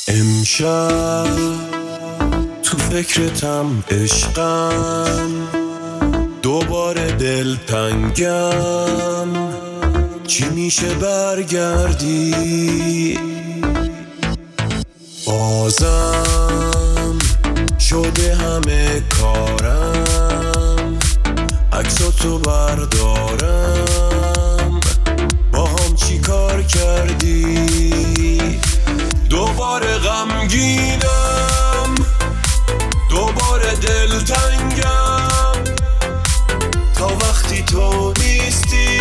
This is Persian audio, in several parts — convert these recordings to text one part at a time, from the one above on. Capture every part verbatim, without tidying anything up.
امشب تو فکرتم عشقم، دوباره دلتنگم، چی میشه برگردی؟ بازم شده همه کارم، عکساتو بردارم، با هم چی کار کردی؟ دوباره غمگینم، دوباره دلتنگم، تا وقتی تو نیستی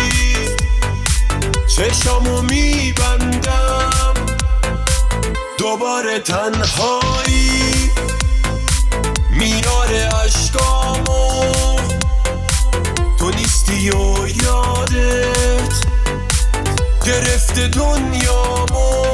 چشامو میبندم. دوباره تنهایی میاره عشقامو، تو نیستی و یادت گرفته دنیامو.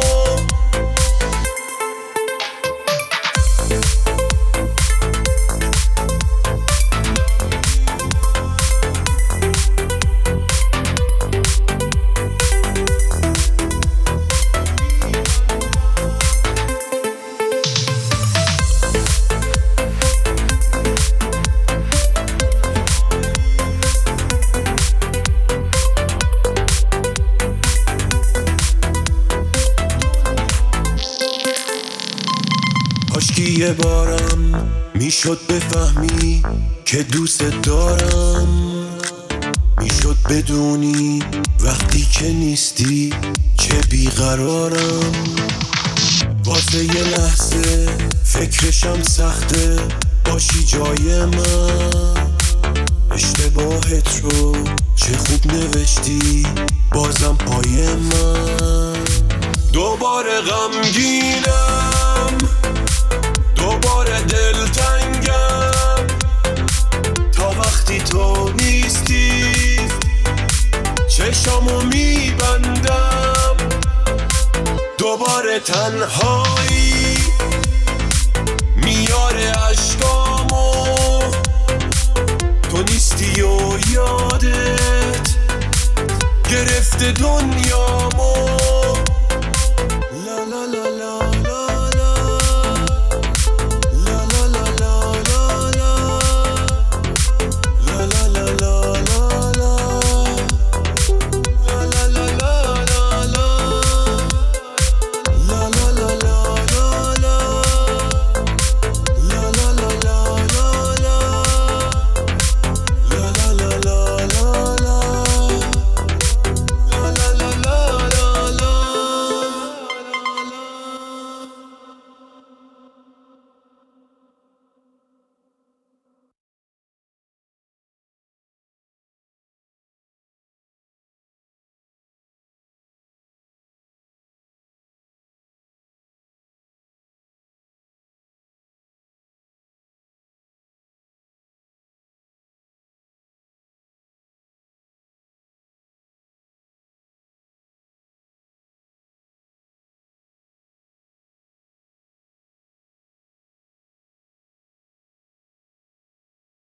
کاشکی یه بارم میشد بفهمی که دوست دارم، میشد بدونی وقتی که نیستی چه بیقرارم. واسه یه لحظه فکرشم سخته باشی جای من، اشتباهت رو چه خوب نوشتی بازم پای من. دوباره غمگینم، دوباره دلتنگم، تا وقتی تو نیستی چشامو میبندم. دوباره تنهایی میاره عشقامو، تو نیستی و یادت گرفته دنیامو.